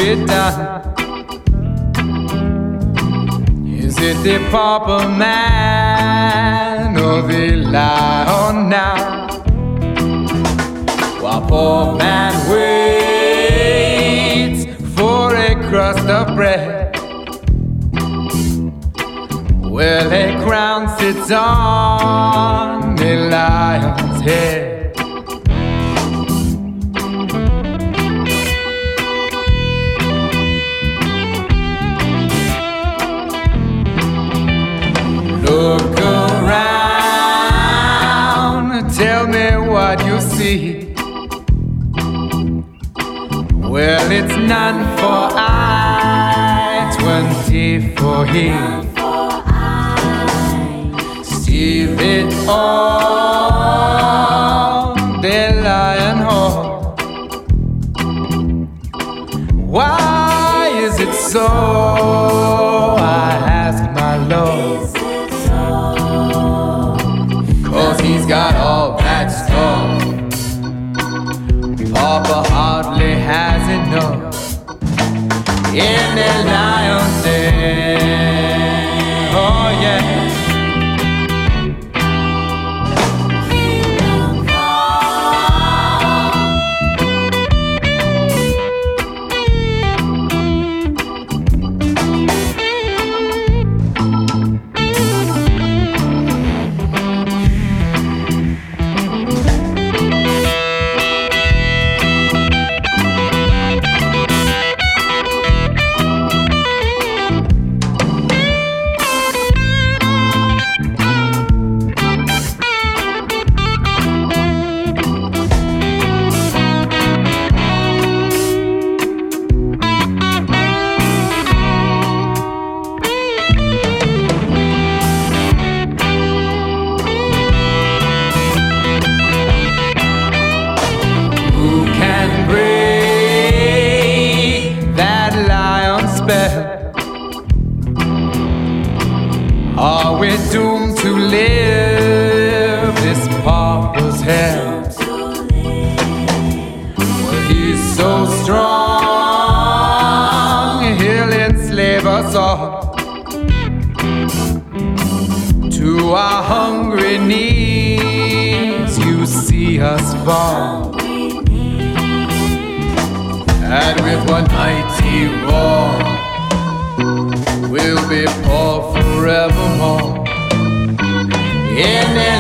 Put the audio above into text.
it done? Is it the pauper man or the lion now? While poor man waits for a crust of bread, well, a crown sits on a lion's head. Look around, tell me what you see. Well, it's none for I, 20 for he. Steal it all, the lion hall. Why is it so? I ask my Lord. 'Cause he's got all that stuff. Papa hardly has enough in the lion's den. Oh yeah. Are we doomed to live this pauper's hell? Well, he's so strong, he'll enslave us all. To our hungry knees, you see us fall. And with one mighty roar, we'll be poor forevermore in